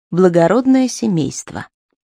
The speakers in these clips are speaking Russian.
Благородное семейство.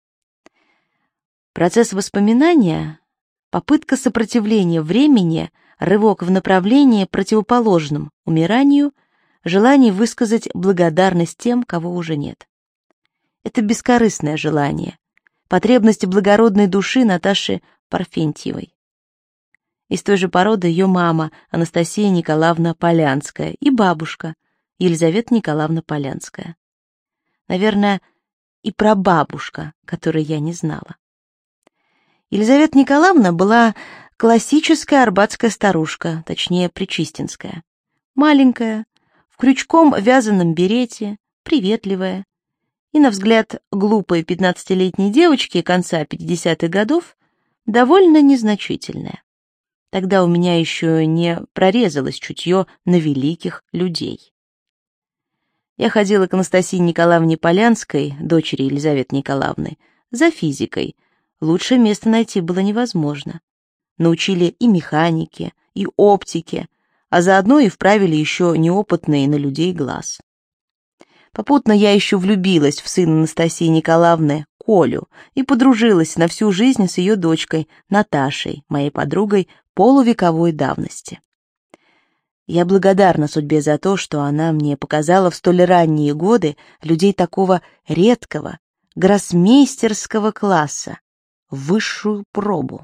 Процесс воспоминания — попытка сопротивления времени, рывок в направлении, противоположном умиранию, желание высказать благодарность тем, кого уже нет. Это бескорыстное желание, потребность благородной души Наташи Парфентьевой. Из той же породы ее мама Анастасия Николаевна Полянская и бабушка Елизавета Николаевна Полянская. Наверное, и прабабушка, которой я не знала. Елизавета Николаевна была классическая арбатская старушка, точнее, причистинская. Маленькая, в крючком вязаном берете, приветливая. И, на взгляд глупой 15-летней девочки конца 50-х годов, довольно незначительная. Тогда у меня еще не прорезалось чутье на великих людей. Я ходила к Анастасии Николаевне Полянской, дочери Елизаветы Николаевны, за физикой. Лучшее место найти было невозможно. Научили и механике, и оптике, а заодно и вправили еще неопытные на людей глаз. Попутно я еще влюбилась в сына Анастасии Николаевны, Колю, и подружилась на всю жизнь с ее дочкой Наташей, моей подругой полувековой давности. Я благодарна судьбе за то, что она мне показала в столь ранние годы людей такого редкого, гроссмейстерского класса, высшую пробу.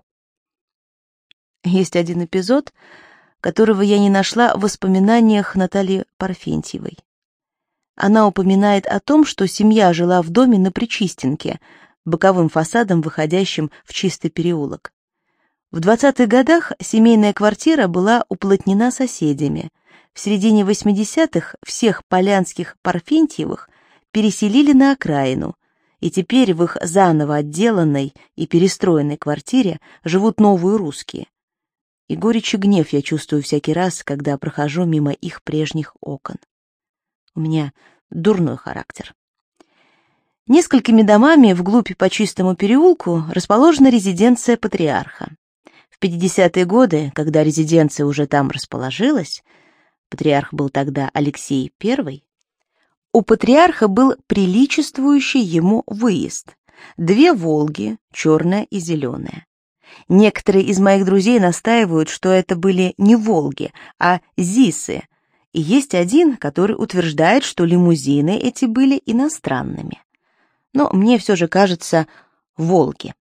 Есть один эпизод, которого я не нашла в воспоминаниях Натальи Парфентьевой. Она упоминает о том, что семья жила в доме на Причистенке, боковым фасадом, выходящим в чистый переулок. В 20-х годах семейная квартира была уплотнена соседями. В середине 80-х всех полянских Парфентьевых переселили на окраину, и теперь в их заново отделанной и перестроенной квартире живут новые русские. И горечь и гнев я чувствую всякий раз, когда прохожу мимо их прежних окон. У меня дурной характер. Несколькими домами вглубь по чистому переулку расположена резиденция патриарха. В 50-е годы, когда резиденция уже там расположилась, патриарх был тогда Алексей I, у патриарха был приличествующий ему выезд. 2 «Волги», черная и зеленая. Некоторые из моих друзей настаивают, что это были не «Волги», а «Зисы», и есть один, который утверждает, что лимузины эти были иностранными. Но мне все же кажется «Волги».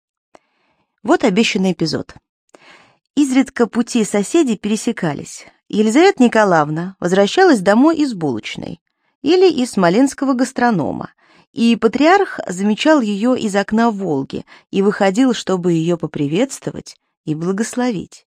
Вот обещанный эпизод. Изредка пути соседей пересекались. Елизавета Николаевна возвращалась домой из булочной или из смоленского гастронома, и патриарх замечал ее из окна «Волги» и выходил, чтобы ее поприветствовать и благословить.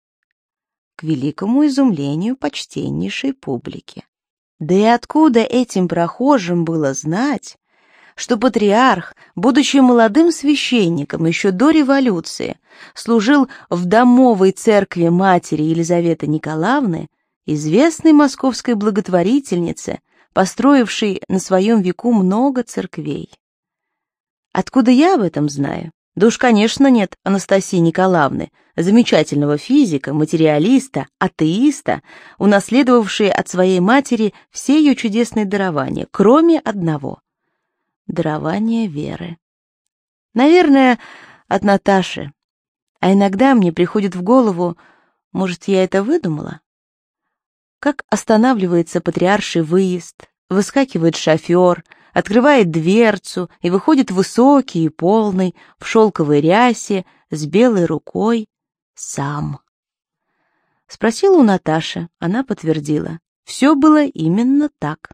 К великому изумлению почтеннейшей публики. Да и откуда этим прохожим было знать, что патриарх, будучи молодым священником еще до революции, служил в домовой церкви матери Елизаветы Николаевны, известной московской благотворительнице, построившей на своем веку много церквей. Откуда я об этом знаю? Да уж, конечно, нет Анастасии Николаевны, замечательного физика, материалиста, атеиста, унаследовавшей от своей матери все ее чудесные дарования, кроме одного — дарование веры. Наверное, от Наташи. А иногда мне приходит в голову, может, я это выдумала? Как останавливается патриарший выезд, выскакивает шофер, открывает дверцу и выходит высокий и полный, в шелковой рясе, с белой рукой, сам. Спросила у Наташи, она подтвердила. Все было именно так.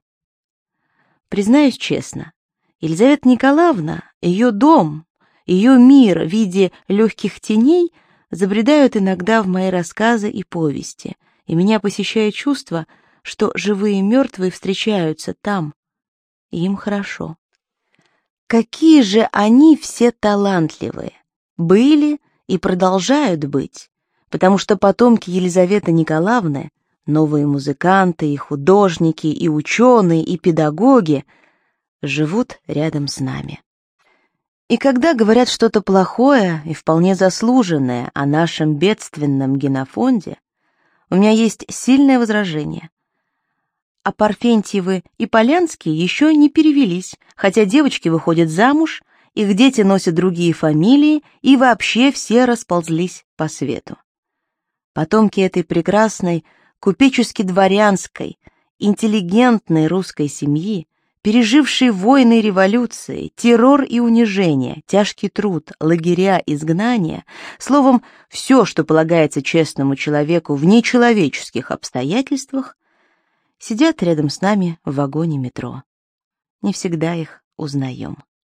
Признаюсь честно, Елизавета Николаевна, ее дом, ее мир в виде легких теней забредают иногда в мои рассказы и повести, и меня посещает чувство, что живые и мертвые встречаются там, и им хорошо. Какие же они все талантливые, были и продолжают быть, потому что потомки Елизаветы Николаевны, новые музыканты и художники, и ученые, и педагоги, живут рядом с нами. И когда говорят что-то плохое и вполне заслуженное о нашем бедственном генофонде, у меня есть сильное возражение. А Парфентьевы и Полянские еще не перевелись, хотя девочки выходят замуж, их дети носят другие фамилии, и вообще все расползлись по свету. Потомки этой прекрасной, купечески-дворянской, интеллигентной русской семьи, пережившие войны и революции, террор и унижение, тяжкий труд, лагеря, изгнания, словом, все, что полагается честному человеку в нечеловеческих обстоятельствах, сидят рядом с нами в вагоне метро. Не всегда их узнаем.